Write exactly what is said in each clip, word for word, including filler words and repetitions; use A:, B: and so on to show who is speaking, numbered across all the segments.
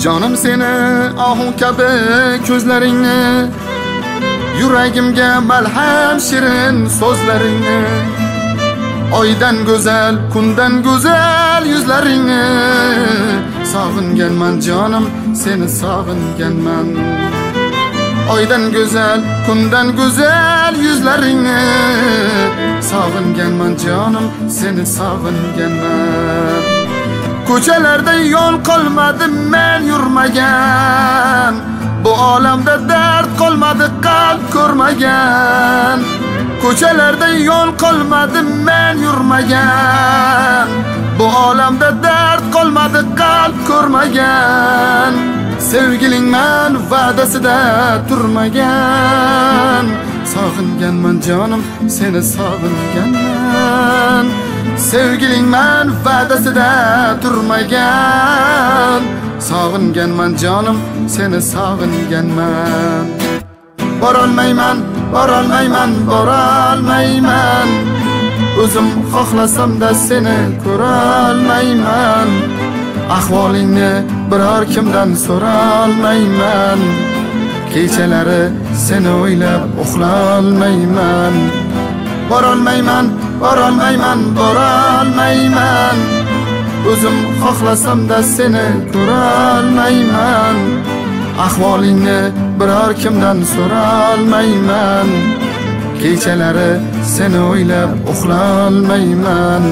A: Jonim seni ohu kabi ko'zlaringni, yuragimga malham shirin so'zlaringni, oydan go'zal, kundan go'zal yuzlaringni sog'inganman jonim, seni sog'inganman. Oydan go'zal, kundan go'zal yuzlaringni sog'inganman jonim, seni sog'inganman. Ko'chalarda yo'l qolmadi men yurmagan, bu olamda dard qolmadi qalb ko'rmagan. Ko'chalarda yo'l qolmadi men yurmagan, bu olamda dard qolmadi qalb ko'rmagan. Sevgilingman va'dasida turmagan, sog'inganman jonim, seni sog'inganman. Sevgilingman va'dasida turmagan, sog'inganman jonim, seni sog'inganman. Borolmayman, borolmayman, borolmayman, o'zim xohlasam-da seni ko'rolmayman. Ahvolingni biror kimdan so'rolmayman, kechalari seni o'ylab uxlolmayman. Borolmayman, borolmayman, borolmayman, o'zim xohlasam-da seni ko'rolmayman. Ahvolingni biror kimdan so'rolmayman, kechalari seni o'ylab uxlolmayman.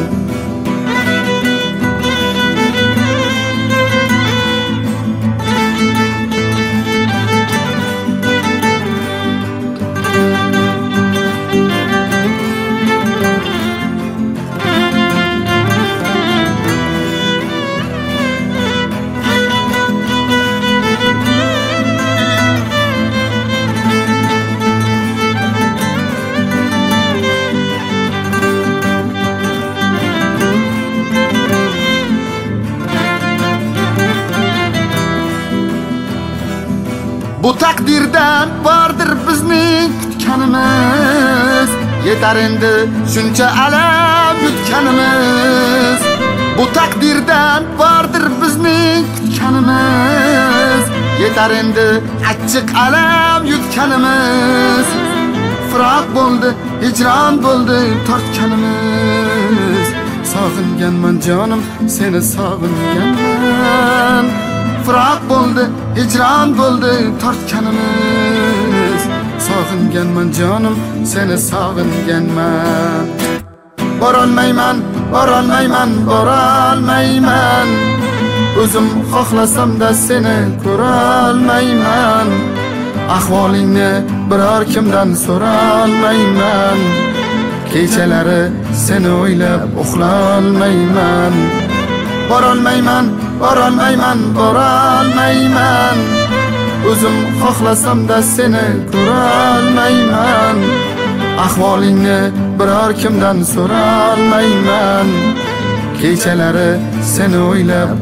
A: Bu takdirdan vardır bizning kutganimiz, yetar endi shuncha alam yutganimiz. Bu takdirdan vardır bizning kutganimiz, yetar endi achchiq alam yutganimiz. Firoq bo'ldi, hijron bo'ldi tortganimiz, sog'inganman jonim, seni sog'inganman. Firoq bo'ldi, hijron bo'ldi tortganimiz, sog'inganman jonim, seni sog'inganman. Borolmayman, borolmayman, borolmayman, o'zim xohlasam-da seni ko'rolmayman. Ahvolingni biror kimdan so'rolmayman, kechalari seni o'ylab uxlolmayman. Borolmayman, borolmayman, borolmayman, o'zim xohlasam-da seni ko'rolmayman. Ahvolingni biror kimdan so'rolmayman, kechalari seni o'ylab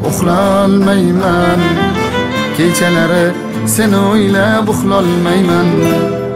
A: uxlolmayman. Kechalari seni o'ylab uxlolmayman.